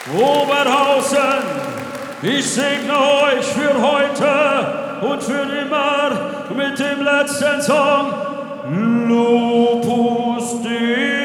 Oberhausen, ich segne euch für heute und für immer mit dem letzten Song Lupus Dei.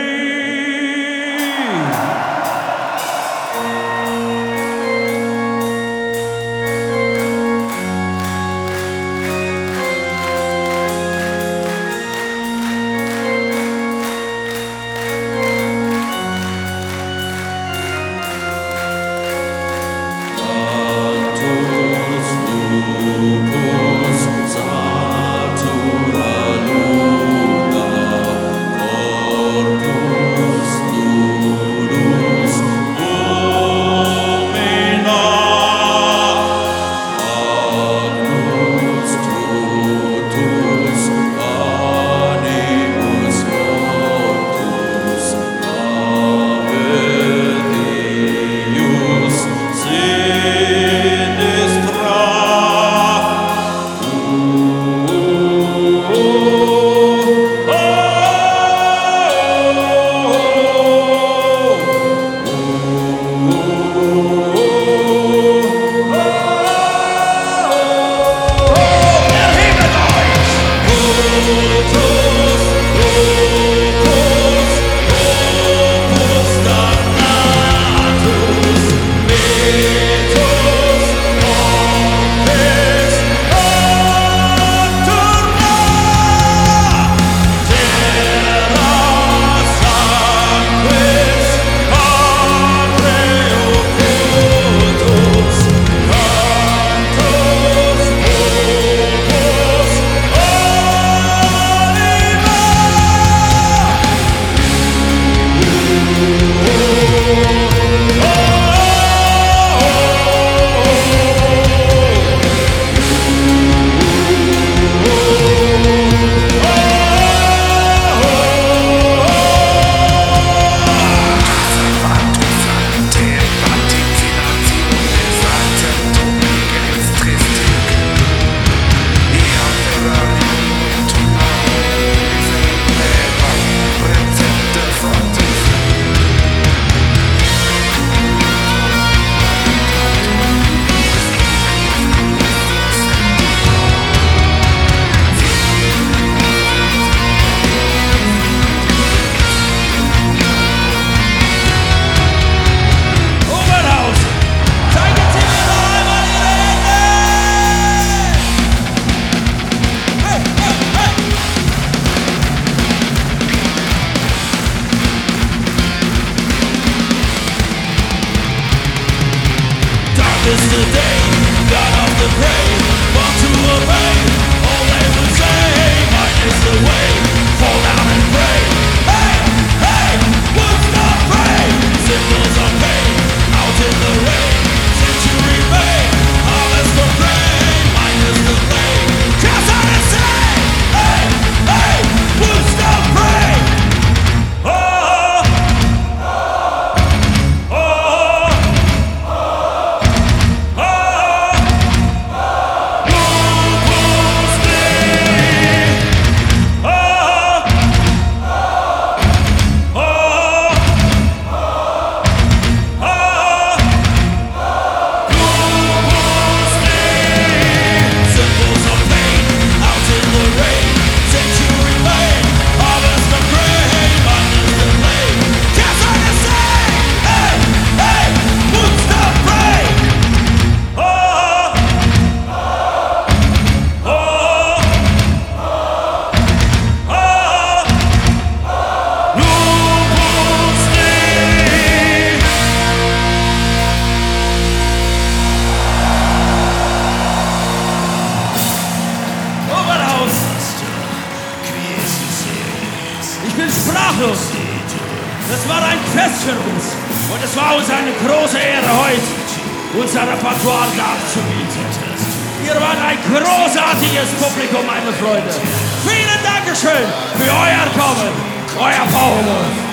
Is the day, God of the brave, born to obey. All they would say, mine is the way. Fall down and pray. Hey, hey, would not pray. Symbols of pain, out in the rain. Century fade, harvest of rain. Mine is the flame. Just on the same. Hey, hey, would not pray. Oh, ich bin sprachlos. Das war ein Fest für uns. Und es war uns eine große Ehre, heute unser Repertoire darzubieten. Ihr wart ein großartiges Publikum, meine Freunde. Vielen Dankeschön für euer Kommen. Euer Paul.